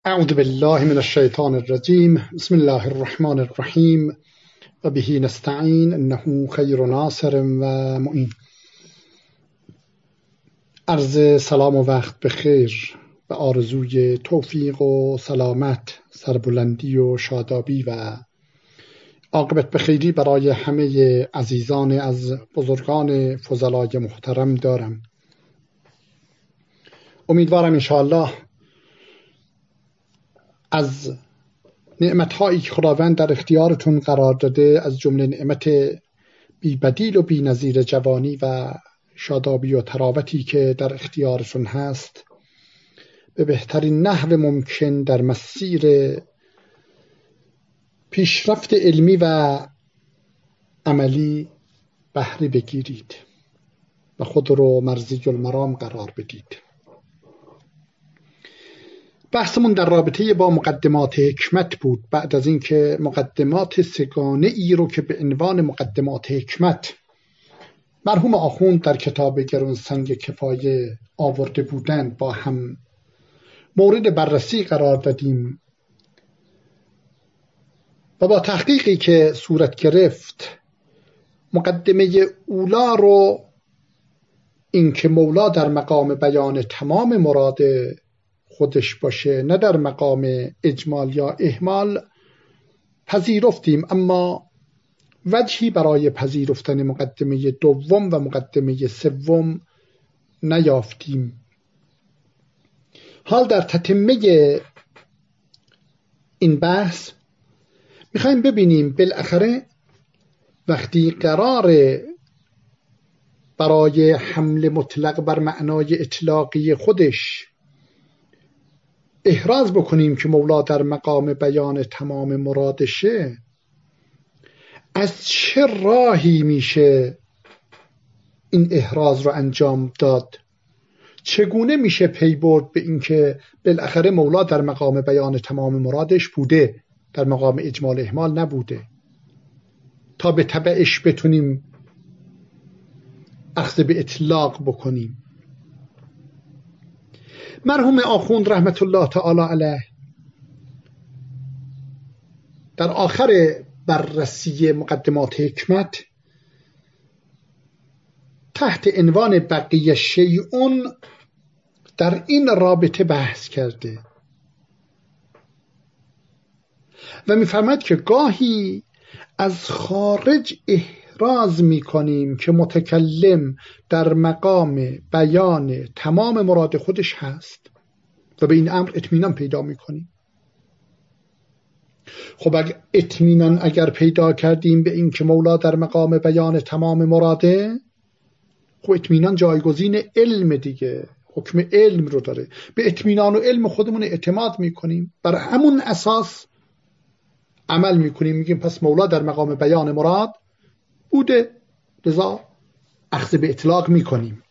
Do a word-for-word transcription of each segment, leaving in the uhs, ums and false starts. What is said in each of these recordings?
اعوذ بالله من الشیطان الرجیم. بسم الله الرحمن الرحیم و به نستعین انه خیر ناصر و معین. عرض سلام و وقت بخیر و آرزوی توفیق و سلامت، سربلندی و شادابی و عاقبت بخیری برای همه عزیزان از بزرگان فضلای محترم دارم. امیدوارم انشاءالله از نعمت‌هایی که خداوند در اختیارتون قرار داده، از جمله نعمت بی بدیل و بی نظیر جوانی و شادابی و تراوتی که در اختیارشون هست، به بهترین نحو ممکن در مسیر پیشرفت علمی و عملی بهره بگیرید و خود رو مرضی المرام قرار بدید. بحثمون در رابطه با مقدمات حکمت بود، بعد از اینکه مقدمات سگانه ای رو که به عنوان مقدمات حکمت مرحوم آخوند در کتاب گرانسنگ کفایه آورده بودند با هم مورد بررسی قرار دادیم و با تحقیقی که صورت گرفت، مقدمه اولا رو، این که مولا در مقام بیان تمام مراد خودش باشه، نه در مقام اجمال یا اهمال، پذیرفتیم، اما وجهی برای پذیرفتن مقدمه دوم و مقدمه سوم نیافتیم. حال در تتمه این بحث میخوایم ببینیم بالاخره وقتی قرار برای حمل مطلق بر معنای اطلاقی خودش احراز بکنیم که مولا در مقام بیان تمام مرادشه، از چه راهی میشه این احراز رو انجام داد؟ چگونه میشه پی برد به اینکه بالاخره مولا در مقام بیان تمام مرادش بوده، در مقام اجمال اهمال نبوده، تا به تبعش بتونیم اخذ به اطلاق بکنیم؟ مرحوم آخوند رحمت الله تعالی علیه در آخر بررسی مقدمات حکمت تحت عنوان بقیه شیئون در این رابطه بحث کرده و می‌فرماید که گاهی از خارج احراز می‌کنیم که متکلم در مقام بیان تمام مراد خودش هست و به این امر اطمینان پیدا می‌کنیم. خب اگر اطمینان اگر پیدا کردیم به این که مولا در مقام بیان تمام مراده، خب اطمینان جایگزین علم دیگه، حکم علم رو داره. به اطمینان و علم خودمون اعتماد می‌کنیم، بر همون اساس عمل می‌کنیم، میگیم پس مولا در مقام بیان مراد بوده، لذا اخذ به اطلاق می‌کنیم.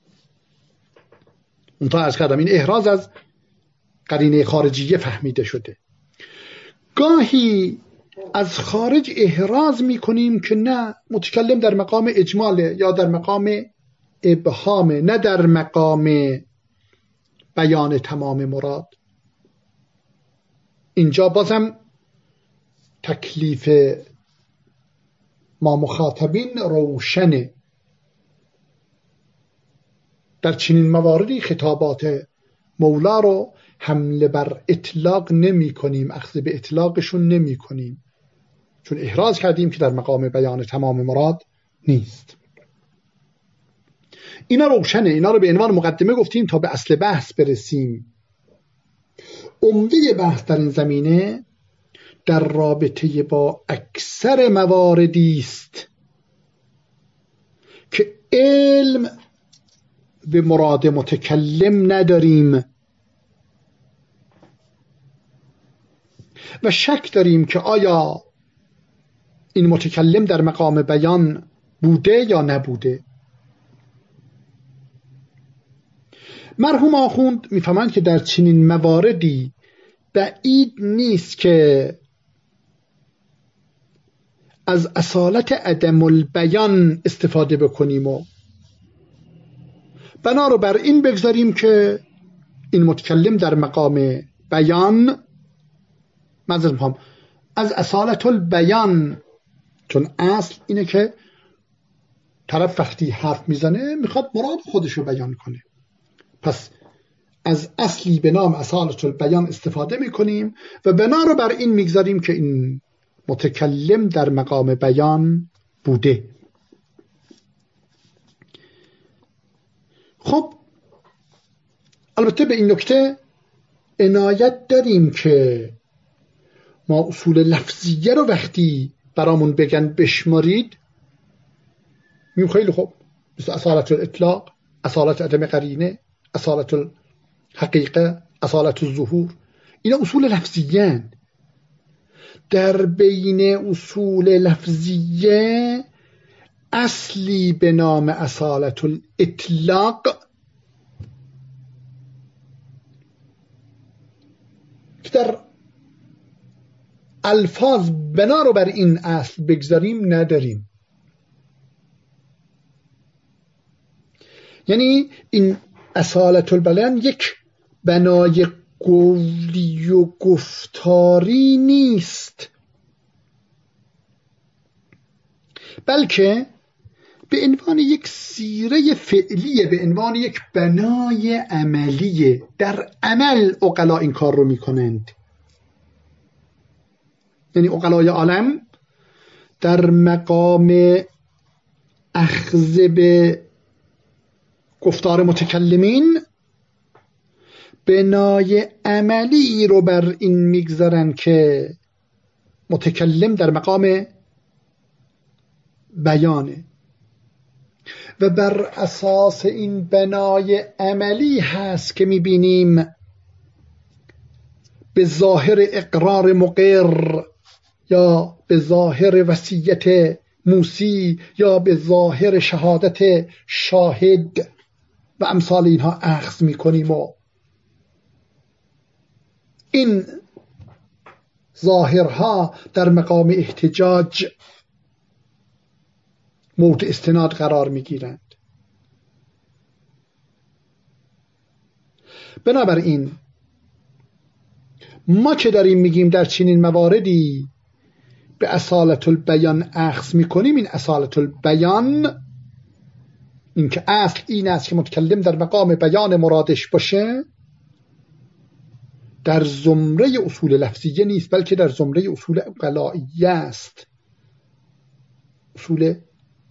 منتها عرض کردم این احراز از قرینه خارجیه فهمیده شده. گاهی از خارج احراز می‌کنیم که نه، متکلم در مقام اجماله یا در مقام ابهامه، نه در مقام بیان تمام مراد. اینجا بازم تکلیف ما مخاطبین روشنه. در چنین مواردی خطابات مولا رو حمله بر اطلاق نمی کنیم، اخذ به اطلاقشون نمی کنیم، چون احراز کردیم که در مقام بیان تمام مراد نیست. اینا روشنه، اینا رو به عنوان مقدمه گفتیم تا به اصل بحث برسیم. عمده بحث در این زمینه در رابطه با اکثر مواردی است که علم به مراد متکلم نداریم و شک داریم که آیا این متکلم در مقام بیان بوده یا نبوده. مرحوم آخوند میفهمند که در چنین مواردی بعید نیست که از اصالت عدم البیان استفاده بکنیم و بنا رو بر این بگذاریم که این متکلم در مقام البیان، معذرت میخوام، از اصالت البیان، چون اصل اینه که طرف وقتی حرف میزنه میخواد مراد خودشو بیان کنه، پس از اصلی به نام اصالت البیان استفاده میکنیم و بنا رو بر این میگذاریم که این متکلم در مقام بیان بوده. خب البته به این نکته عنایت داریم که ما اصول لفظیه رو وقتی برامون بگن بشمارید میگیم خیلی خوب، مثل اصالت الاطلاق، اصالت عدم قرینه، اصالت الحقیقه، اصالت الظهور، اینا اصول لفظیه. در بین اصول لفظیه اصلی به نام اصالت الاطلاق که در الفاظ بنا رو بر این اصل بگذاریم نداریم. یعنی این اصالت البیان یک بنای قولی و گفتاری نیست، بلکه به عنوان یک سیره فعلیه، به عنوان یک بنای عملیه. در عمل عقلا این کار رو میکنند. یعنی عقلای عالم در مقام اخذ به گفتار متکلمین بنای عملی رو بر این میگذارن که متکلم در مقام بیانه و بر اساس این بنای عملی هست که میبینیم به ظاهر اقرار مقر یا به ظاهر وصیت موسی یا به ظاهر شهادت شاهد و امثال اینها اخذ میکنیم و این ظاهرها در مقام احتجاج موضع استناد قرار میگیرند. بنابراین ما که داریم میگیم در چنین مواردی به اصالت البیان اخذ میکنیم، این اصالت البیان، این که اصل این است که متکلم در مقام بیان مرادش باشه، در زمره اصول لفظیه نیست، بلکه در زمره اصول عقلائیه است. اصول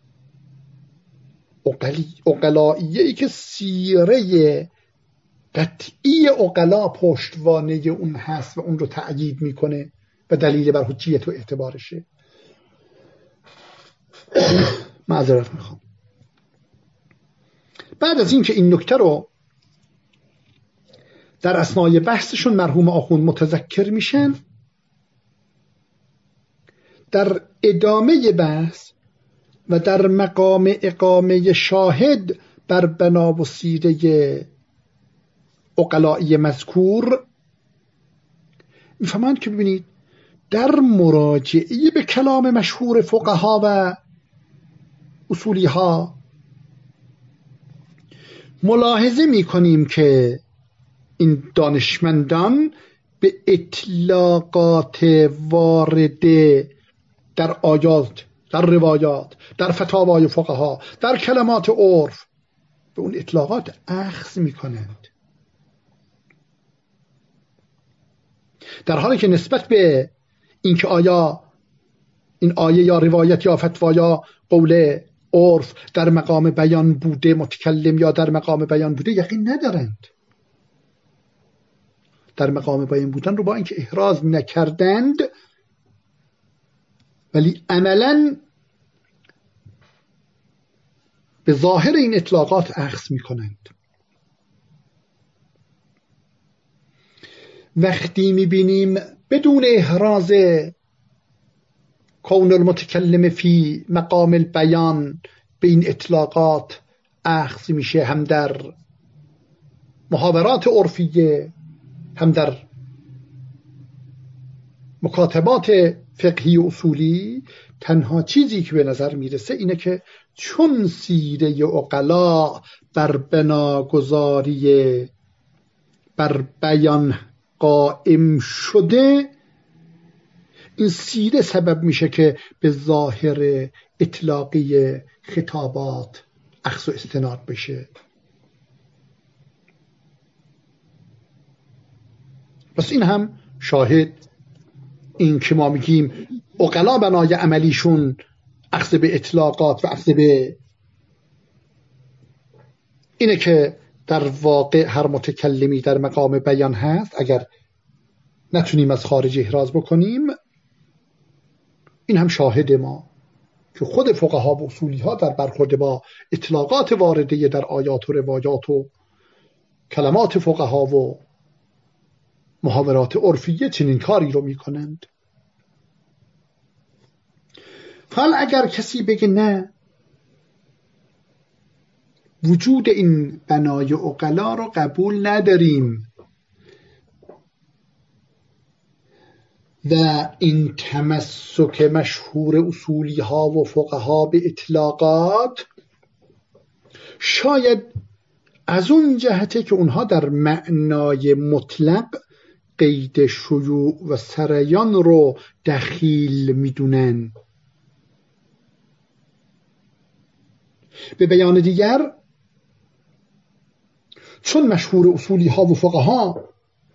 عقلائیه ای که سیره قطعی عقلا پشتوانه اون هست و اون رو تأیید میکنه و دلیل بر حجیت و اعتبارشه. معذرت میخوام. بعد از این که این نکته رو در اثنای بحثشون مرحوم آخوند متذکر میشن، در ادامه بحث و در مقام اقامه شاهد بر بنا و سیره عقلائی مذکور میفهمند که ببینید در مراجعه به کلام مشهور فقها و اصولی ها ملاحظه میکنیم که این دانشمندان به اطلاقات وارده در آیات، در روایات، در فتاوای فقها، در کلمات عرف به اون اطلاقات اخذ میکنند، در حالی که نسبت به اینکه آیا این آیه یا روایت یا فتوا یا قول عرف در مقام بیان بوده متکلم یا در مقام بیان بوده یقین ندارند. در مقام بیان بودن رو با اینکه احراز نکردند ولی عملاً به ظاهر این اطلاقات اخذ میکنند. وقتی میبینیم بدون احراز کون المتکلم فی مقام البیان به این اطلاقات اخذ میشه، هم در محاورات عرفیه هم در مکاتبات فقهی و اصولی، تنها چیزی که به نظر میرسه اینه که چون سیره عقلا بر بناگذاری بر بیان قائم شده، این سیره سبب میشه که به ظاهر اطلاقی خطابات اخذ و استناد بشه. پس این هم شاهد این که ما میگیم عقلا بنای عملیشون اخذ به اطلاقات و اخذ به اینه که در واقع هر متکلمی در مقام بیان هست اگر نتونیم از خارج احراز بکنیم. این هم شاهد ما که خود فقها و اصولی ها در برخورد با اطلاقات وارده در آیات و روایات و کلمات فقها و محاورات عرفیه چنین کاری رو میکنند. حال اگر کسی بگه نه، وجود این بنای عقلا رو قبول نداریم و این تمسک مشهور اصولی ها و فقها به اطلاقات شاید از اون جهته که اونها در معنای مطلق قید شیوع و سریان رو دخیل میدونن. به بیان دیگر، چون مشهور اصولی ها و فقها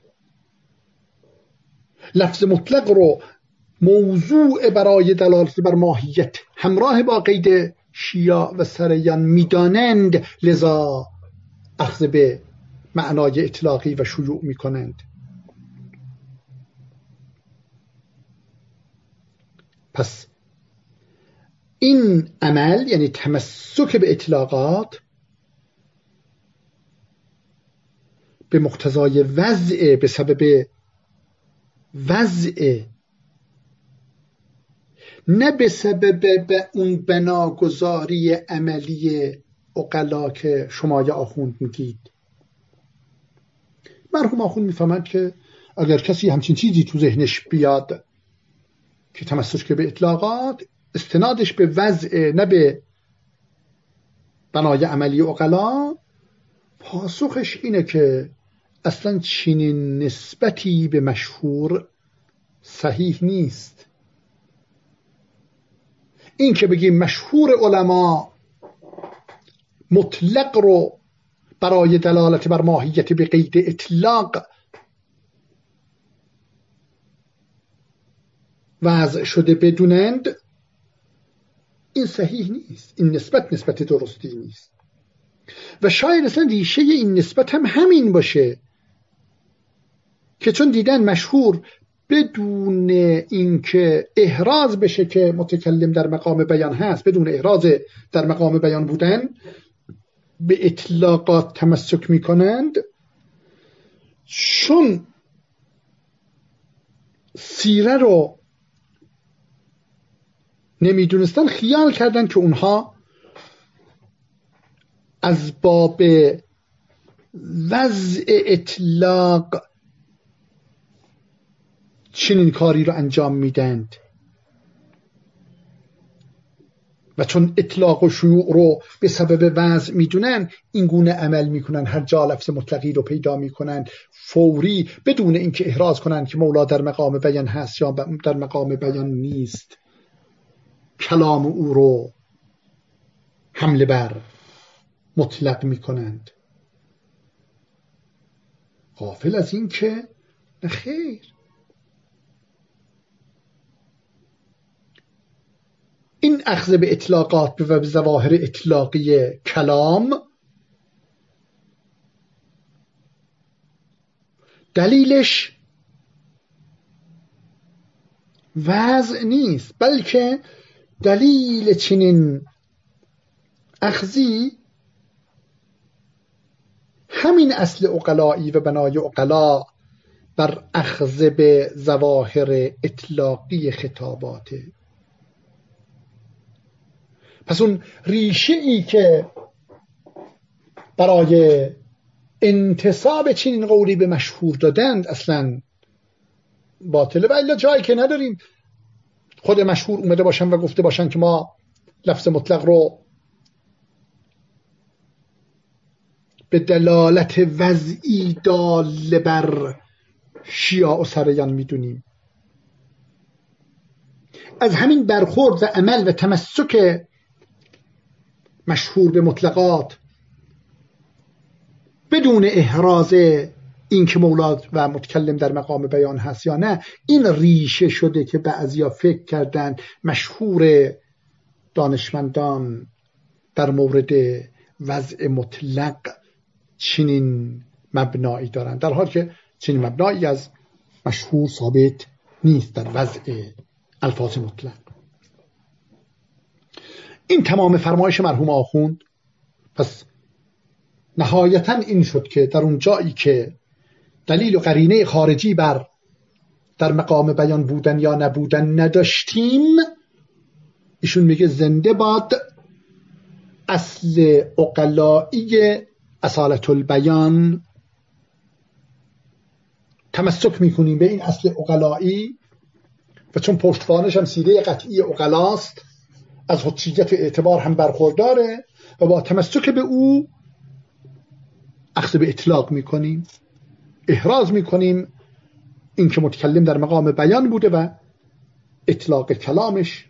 لفظ مطلق رو موضوع برای دلالت بر ماهیت همراه با قید شیاع و سریان میدانند، لذا اخذ به معنای اطلاقی و شیوع میکنند. پس این عمل یعنی تمسک به اطلاقات به مقتضای وضع، به سبب وضع، نه به سبب به اون بناگذاری عملی عقلا که شما یا آخوند میگید. مرحوم آخوند میفهمند که اگر کسی همچین چیزی تو ذهنش بیاد که تمسک به اطلاقات، استنادش به وضع نه به بنای عملی عقلا، پاسخش اینه که اصلا چنین نسبتی به مشهور صحیح نیست. این که بگیم مشهور علما مطلق رو برای دلالت بر ماهیت به قید اطلاق وضع شده بدونند، این صحیح نیست. این نسبت نسبت درستی نیست و شاید اصلا ریشه این نسبت هم همین باشه که چون دیدن مشهور بدون اینکه احراز بشه که متکلم در مقام بیان هست، بدون احراز در مقام بیان بودن، به اطلاقات تمسک میکنند. چون سیره رو نمیدونستن، خیال کردن که اونها از باب وضع اطلاق چنین کاری رو انجام میدند و چون اطلاق و شیوع رو به سبب وضع میدونن، این گونه عمل میکنن. هر جا لفظ مطلقی رو پیدا میکنن فوری، بدون اینکه احراز کنن که مولا در مقام بیان هست یا در مقام بیان نیست، کلام او رو حمله بر مطلق میکنند، غافل از این که نخیر. این اخذ به اطلاقات به ظواهر اطلاقی کلام دلیلش وضع نیست، بلکه دلیل چنین اخذی همین اصل عقلایی و بنای عقلا بر اخذ به ظواهر اطلاقی خطاباته. پس اون ریشه ای که برای انتساب چنین قولی به مشهور دادند اصلا باطله و الا جایی که نداریم خود مشهور اومده باشن و گفته باشن که ما لفظ مطلق رو به دلالت وضعی دال بر شیعه و سریان میدونیم. از همین برخورد و عمل و تمسک مشهور به مطلقات بدون احراز این که مولا و متکلم در مقام بیان هست یا نه، این ریشه شده که بعضیا فکر کردن مشهور دانشمندان در مورد وضع مطلق چنین مبنایی دارند، در حالی که چنین مبنایی از مشهور ثابت نیست در وضع الفاظ مطلق. این تمام فرمایش مرحوم آخوند. پس نهایتا این شد که در اون جایی که دلیل و قرینه خارجی بر در مقام بیان بودن یا نبودن نداشتیم، ایشون میگه زنده باد اصل عقلایی اصالت البیان. تمسک میکنیم به این اصل عقلایی و چون پشتوانش هم سیره قطعی عقلاست، از حجیت اعتبار هم برخورداره و با تمسک به او اخذ به اطلاق میکنیم، احراز میکنیم این که متکلم در مقام بیان بوده و اطلاق کلامش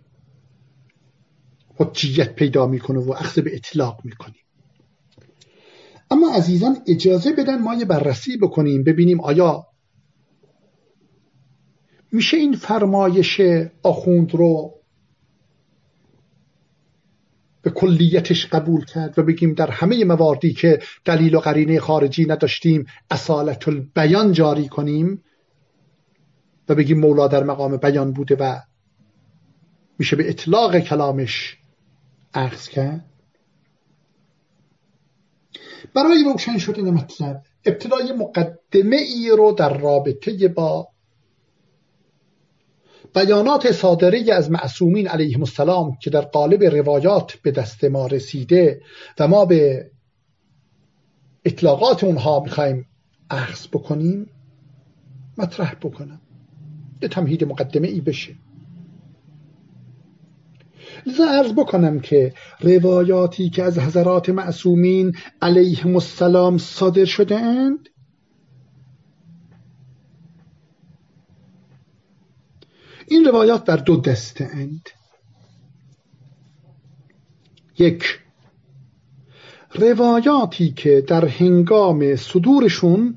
حجیت پیدا میکنه و اخذ به اطلاق میکنیم. اما عزیزان اجازه بدن ما یه بررسی بکنیم، ببینیم آیا میشه این فرمایش آخوند رو به کلیتش قبول کرد و بگیم در همه مواردی که دلیل و قرینه خارجی نداشتیم اصالت البیان جاری کنیم و بگیم مولا در مقام بیان بوده و میشه به اطلاق کلامش اخذ کرد؟ برای روشن شدن مطلب ابتدای مقدمه ای رو در رابطه با بیانات صادره از معصومین علیهم السلام که در قالب روایات به دست ما رسیده و ما به اطلاقات اونها میخوایم اخذ بکنیم مطرح بکنم، یه تمهید مقدمه ای بشه. لذا عرض بکنم که روایاتی که از حضرات معصومین علیهم السلام صادر شده اند این روایات در دو دسته اند. یک، روایاتی که در هنگام صدورشون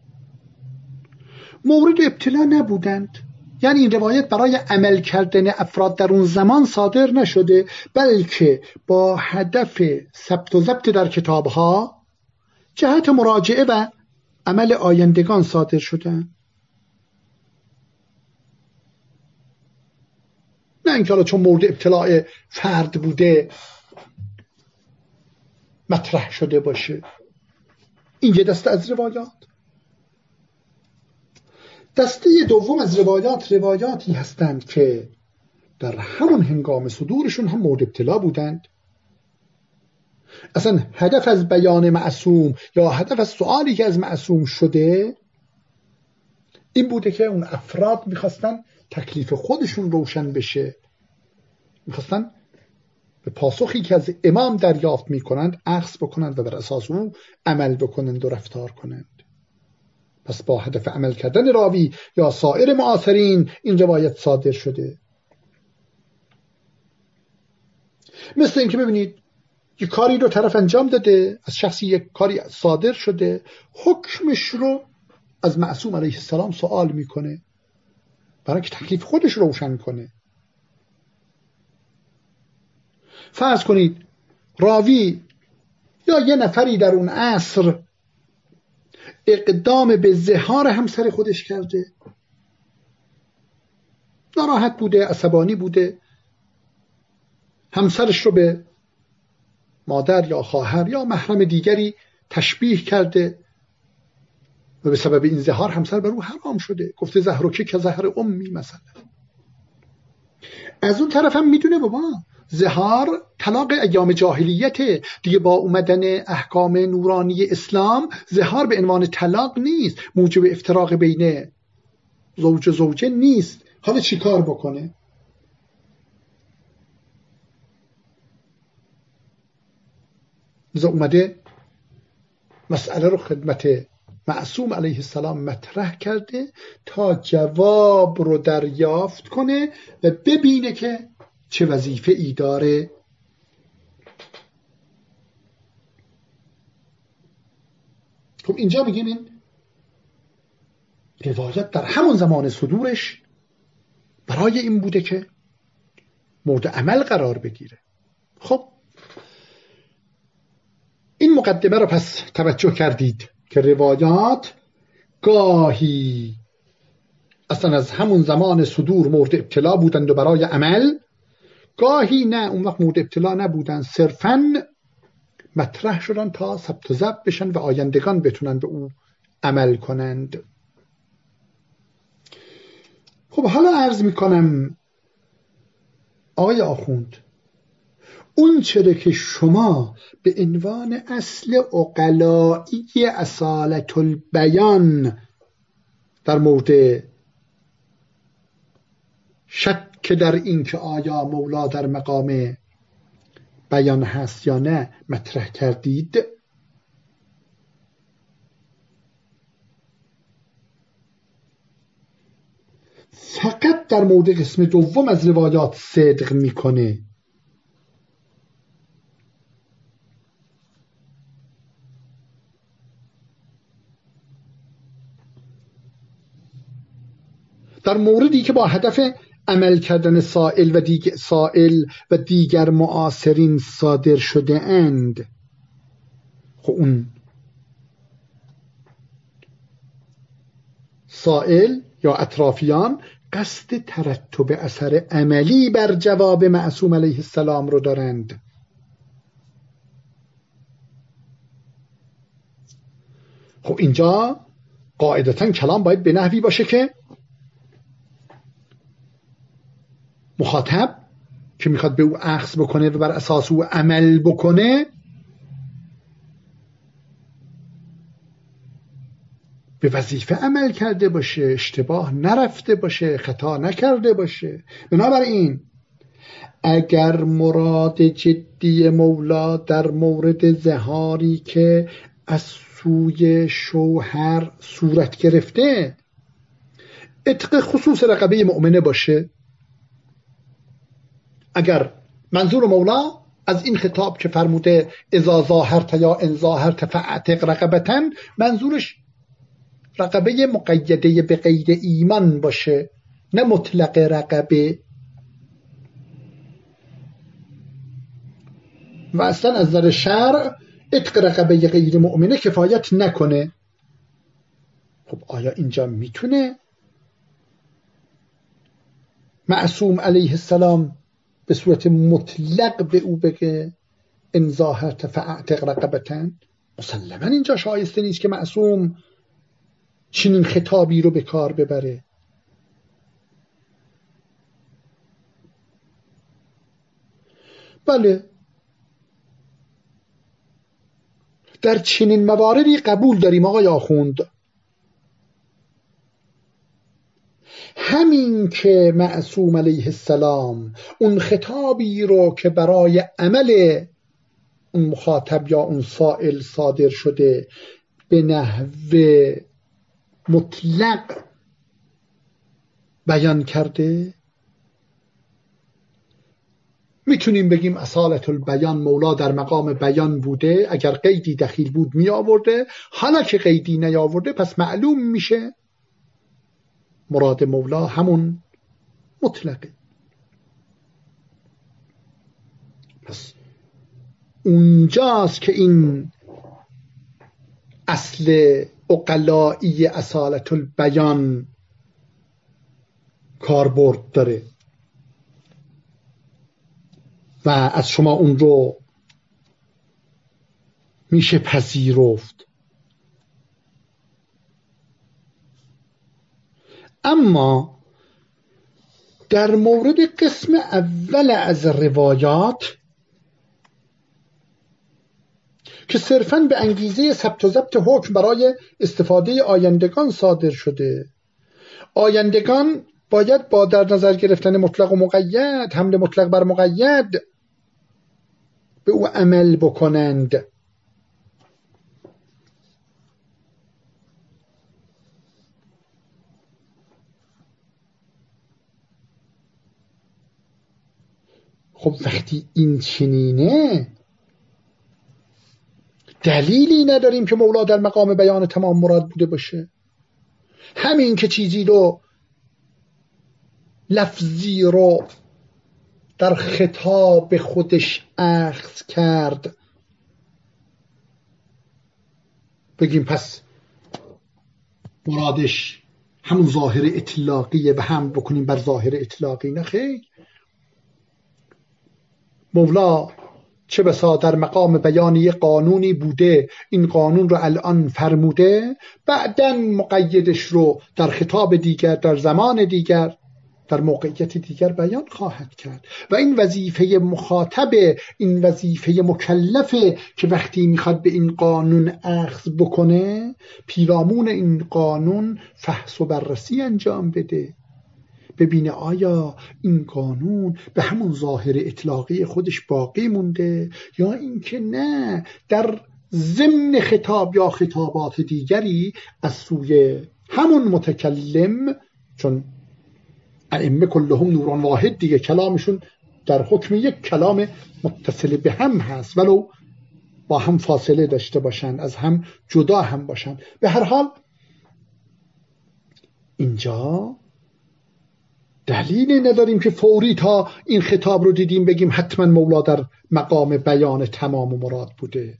مورد ابتلا نبودند، یعنی این روایت برای عمل کردن افراد در اون زمان صادر نشده، بلکه با هدف ثبت و ضبط در کتابها جهت مراجعه و عمل آیندگان صادر شدند. نه اینکه حالا چون مورد ابتلاع فرد بوده مطرح شده باشه. این یه دسته از روایات. دسته دوم از روایات روایاتی هستند که در همون هنگام صدورشون هم مورد ابتلا بودند. اصلا هدف از بیان معصوم یا هدف از سؤالی که از معصوم شده این بوده که اون افراد میخواستن تکلیف خودشون روشن بشه، میخواستن به پاسخی که از امام دریافت میکنند اخذ بکنند و بر اساس اون عمل بکنند و رفتار کنند. پس با هدف عمل کردن راوی یا سایر معاصرین این روایت صادر شده. مثل اینکه ببینید یک کاری رو طرف انجام داده، از شخصی یک کاری صادر شده، حکمش رو از معصوم علیه السلام سوال میکنه برای که تکلیف خودش روشن کنه. فرض کنید راوی یا یه نفری در اون عصر اقدام به زهار همسر خودش کرده، ناراحت بوده، عصبانی بوده، همسرش رو به مادر یا خواهر یا محرم دیگری تشبیه کرده و به سبب این زهار همسر بر او حرام شده، گفته زهرکی که زهر امی مثلا. از اون طرف هم میدونه بابا زهار طلاق ایام جاهلیته دیگه، با اومدن احکام نورانی اسلام زهار به عنوان طلاق نیست، موجب افتراق بین زوج و زوجه نیست. حالا چی کار بکنه؟ لذا اومده مسئله رو خدمت معصوم علیه السلام مطرح کرده تا جواب رو دریافت کنه و ببینه که چه وظیفه ای داره. خب اینجا میگیم این روایت در همون زمان صدورش برای این بوده که مورد عمل قرار بگیره. خب این مقدمه رو پس توجه کردید که روایات گاهی اصلا از همون زمان صدور مورد ابتلا بودند و برای عمل، گاهی نه، اون وقت مورد ابتلا نبودند، صرفاً مطرح شدن تا ثبت و ضبط بشن و آیندگان بتونن به او عمل کنند. خب حالا عرض میکنم آقای آخوند، اون چرا که شما به عنوان اصل عقلایی اصالت البیان در مورد شک در این که آیا مولا در مقام بیان هست یا نه مطرح کردید، فقط در مورد قسم دوم از روایات صدق میکنه. در موردی که با هدف عمل کردن سائل و دیگر سائل و دیگر معاصرین صادر شده اند، خب اون سائل یا اطرافیان قصد ترتب اثر عملی بر جواب معصوم علیه السلام رو دارند. خب اینجا قاعدتاً کلام باید به نحوی باشه که مخاطب که میخواد به او اخذ بکنه و بر اساس او عمل بکنه به وظیفه عمل کرده باشه، اشتباه نرفته باشه، خطا نکرده باشه. بنابراین اگر مراد جدی مولا در مورد ظهاری که از سوی شوهر صورت گرفته عتق خصوص رقبه مؤمنه باشه، اگر منظور مولا از این خطاب که فرموده اذا ظاهرت یا ان ظاهرت فاعتق رقبتن منظورش رقبه مقیده به غیر ایمان باشه، نه مطلق رقبه. و اصلا از نظر شرع عتق رقبه غیر مؤمنه کفایت نکنه. خب آیا اینجا میتونه معصوم علیه السلام به صورت مطلق به او بگه ان ظاهرت فاعتق رقبتن؟ مسلما اینجا شایسته نیست که معصوم چنین خطابی رو به کار ببره. بله در چنین مواردی قبول داریم آقای آخوند، همین که معصوم علیه السلام اون خطابی رو که برای عمل اون مخاطب یا اون سائل صادر شده به نحو مطلق بیان کرده، میتونیم بگیم اصالت البیان مولا در مقام بیان بوده. اگر قیدی دخیل بود می آورده، حالا که قیدی نیاورده پس معلوم میشه مراد مولا همون مطلقه. پس اونجاست که این اصل عقلایی اصالت البیان کاربرد داره و از شما اون رو میشه پذیرفت. اما در مورد قسم اول از روایات که صرفاً به انگیزه ثبت و ضبط حکم برای استفاده آیندگان صادر شده، آیندگان باید با در نظر گرفتن مطلق و مقید، حمل مطلق بر مقید، به او عمل بکنند. خب وقتی این چنینه دلیلی نداریم که مولا در مقام بیان تمام مراد بوده باشه. همین که چیزی رو لفظی رو در خطاب خودش اخذ کرد بگیم پس مرادش همون ظاهر اطلاقیه و هم بکنیم بر ظاهر اطلاقی. نه خیر، مولا چه بسا در مقام بیانی قانونی بوده، این قانون رو الان فرموده، بعداً مقیدش رو در خطاب دیگر، در زمان دیگر، در موقعیت دیگر بیان خواهد کرد. و این وظیفه مخاطب، این وظیفه مکلفه که وقتی میخواد به این قانون اخذ بکنه پیرامون این قانون فحص و بررسی انجام بده، ببینه آیا این قانون به همون ظاهر اطلاقی خودش باقی مونده یا اینکه نه در ضمن خطاب یا خطابات دیگری از سوی همون متکلم، چون ائمه کلهم نوران واحد دیگه، کلامشون در حکم یک کلام متصل به هم هست ولو با هم فاصله داشته باشن، از هم جدا هم باشن. به هر حال اینجا دلیلی نداریم که فوری تا این خطاب رو دیدیم بگیم حتما مولا در مقام بیان تمام و مراد بوده.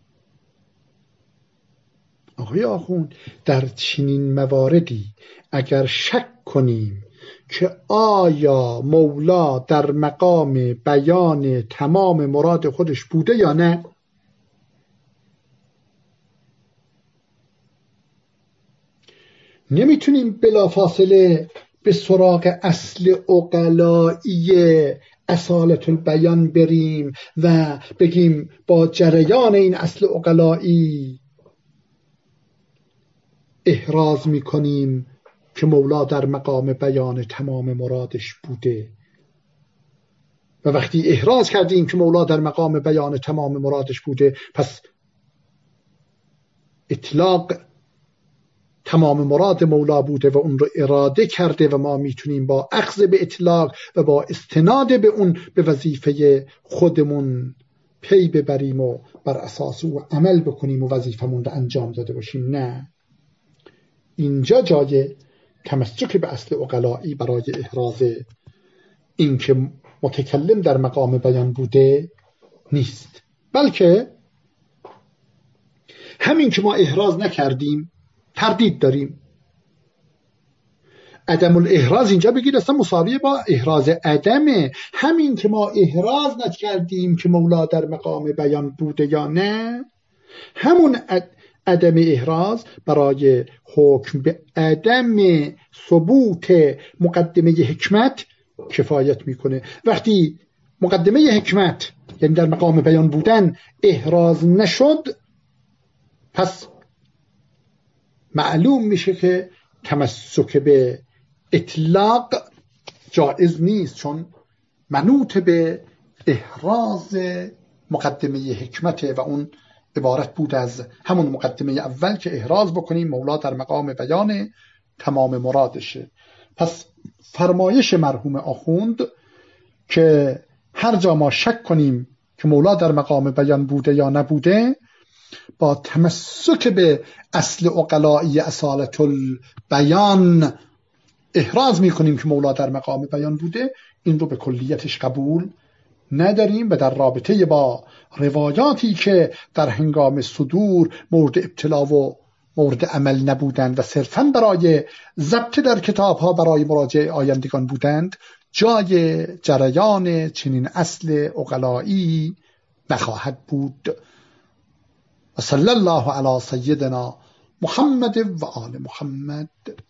آقای آخوند، در چنین مواردی اگر شک کنیم که آیا مولا در مقام بیان تمام مراد خودش بوده یا نه، نمیتونیم بلافاصله به سراغ اصل عقلایی اصالت البیان بریم و بگیم با جریان این اصل عقلایی احراز میکنیم که مولا در مقام بیان تمام مرادش بوده. و وقتی احراز کردیم که مولا در مقام بیان تمام مرادش بوده، پس اطلاق تمام مراد مولا بوده و اون رو اراده کرده و ما میتونیم با اخذ به اطلاق و با استناد به اون به وظیفه خودمون پی ببریم و بر اساس او عمل بکنیم و وظیفمون رو انجام داده باشیم. نه، اینجا جای تمسک به اصل عقلایی برای احراز این که متکلم در مقام بیان بوده نیست، بلکه همین که ما احراز نکردیم تردید داریم. عدم الاحراز اینجا بگید اصلا مساویه با احراز عدمه. همین که ما احراز نکردیم که مولا در مقام بیان بوده یا نه، همون عدم احراز برای حکم به عدم ثبوت مقدمه حکمت کفایت میکنه. وقتی مقدمه حکمت یعنی در مقام بیان بودن احراز نشد، پس معلوم میشه که تمسک به اطلاق جائز نیست، چون منوط به احراز مقدمه حکمته و اون عبارت بود از همون مقدمه اول که احراز بکنیم مولا در مقام بیان تمام مرادشه. پس فرمایش مرحوم آخوند که هر جا ما شک کنیم که مولا در مقام بیان بوده یا نبوده، با تمسک به اصل عقلایی اصالت البیان احراز میکنیم که مولا در مقام بیان بوده، این رو به کلیتش قبول نداریم و در رابطه با روایاتی که در هنگام صدور مورد ابتلا و مورد عمل نبودند و صرفاً برای ضبط در کتاب ها برای مراجعه آیندگان بودند، جای جریان چنین اصل عقلایی نخواهد بود. و صلی الله علی سیدنا محمد و آل محمد.